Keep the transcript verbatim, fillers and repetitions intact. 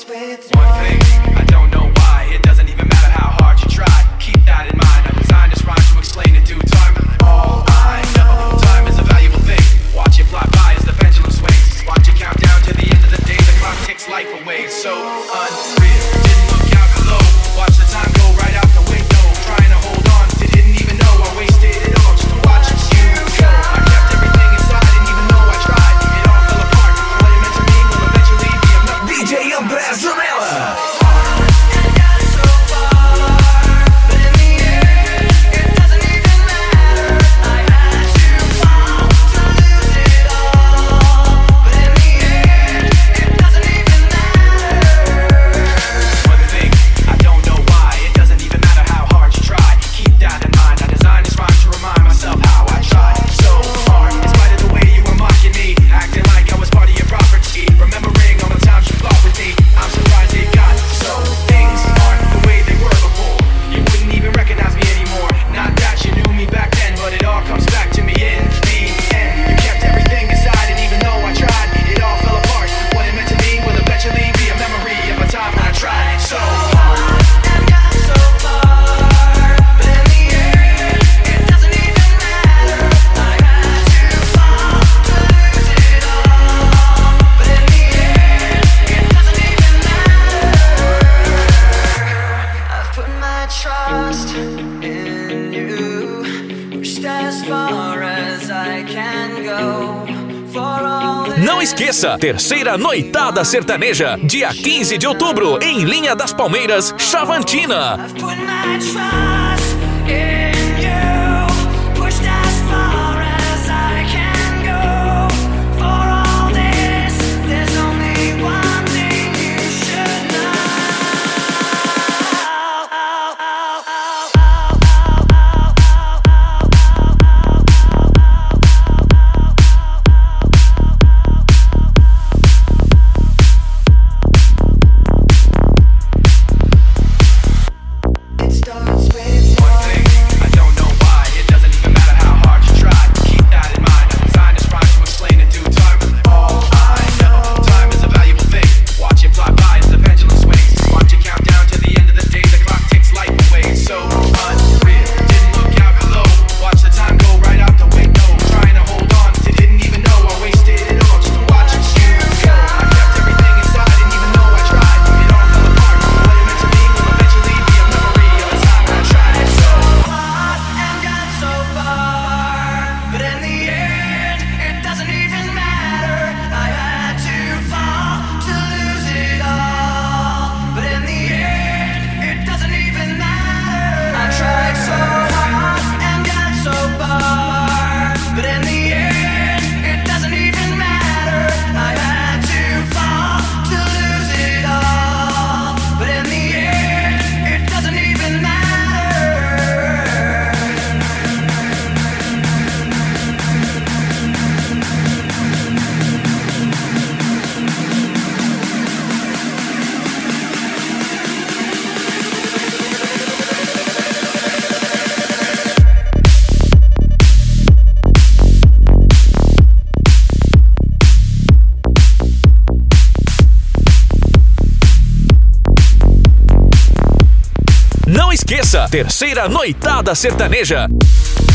starts with one thing, I don't know why. It doesn't even matter how hard you try. Keep that in mind. I designed this rhyme to explain in due time. All I know, time is a valuable thing. Watch it fly by as the pendulum swings. Watch it count down to the end of the day. The clock takes life away. So unreal. Didn't look out below. Watch the time go right out the window. Trying to hold on to didn't even know I wasted it all just to watch you go. I kept everything inside and even though I tried, it all fell apart. What it meant to me will eventually be enough. D J André Zanella. Não esqueça, terceira noitada sertaneja, dia quinze de outubro, em Linha das Palmeiras, Chavantina. Não esqueça, terceira noitada sertaneja.